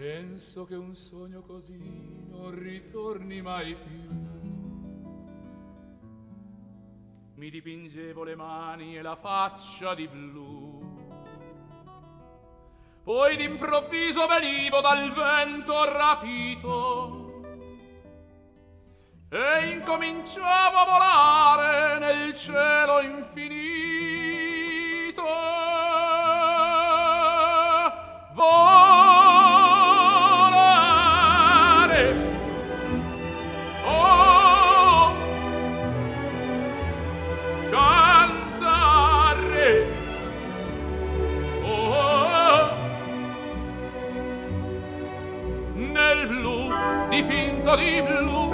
Penso che un sogno così non ritorni mai più. Mi dipingevo le mani e la faccia di blu, poi d'improvviso venivo dal vento rapito e incominciavo a volare nel cielo infinito. Volare, oh, cantare, oh, nel blu, dipinto di blu,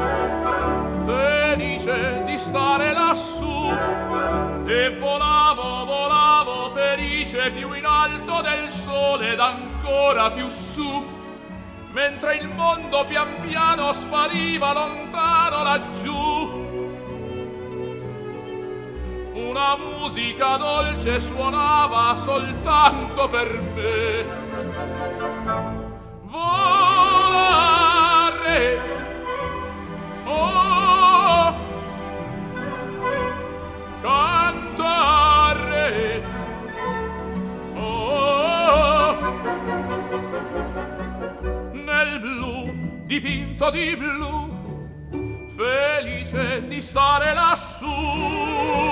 felice di stare lassù, e volavo, volavo felice più in alto del sole ed ancora più su, mentre il mondo pian piano spariva lontano laggiù. Una musica dolce suonava soltanto per me. Volare, oh, cantare, oh, nel blu, dipinto di blu, felice di stare lassù.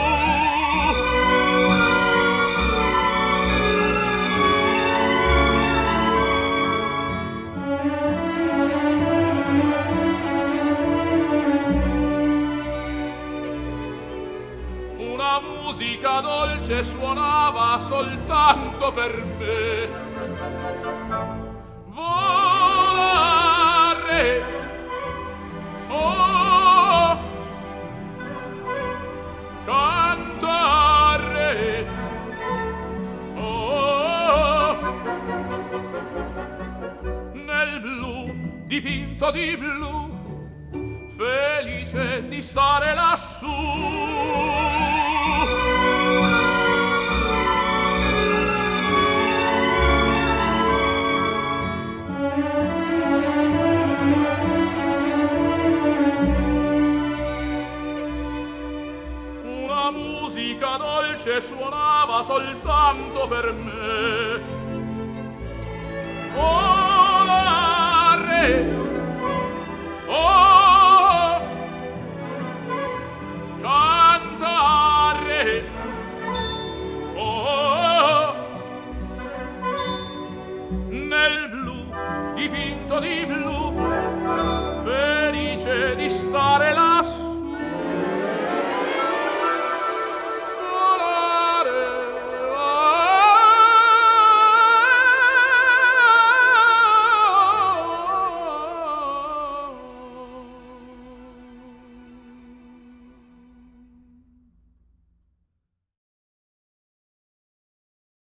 Una musica dolce suonava soltanto per me. Volare, oh, cantare, oh, nel blu, dipinto di blu, felice di stare lassù. Una musica dolce suonava soltanto per me. Volare, oh, cantare, oh, nel blu, dipinto di blu, felice di stare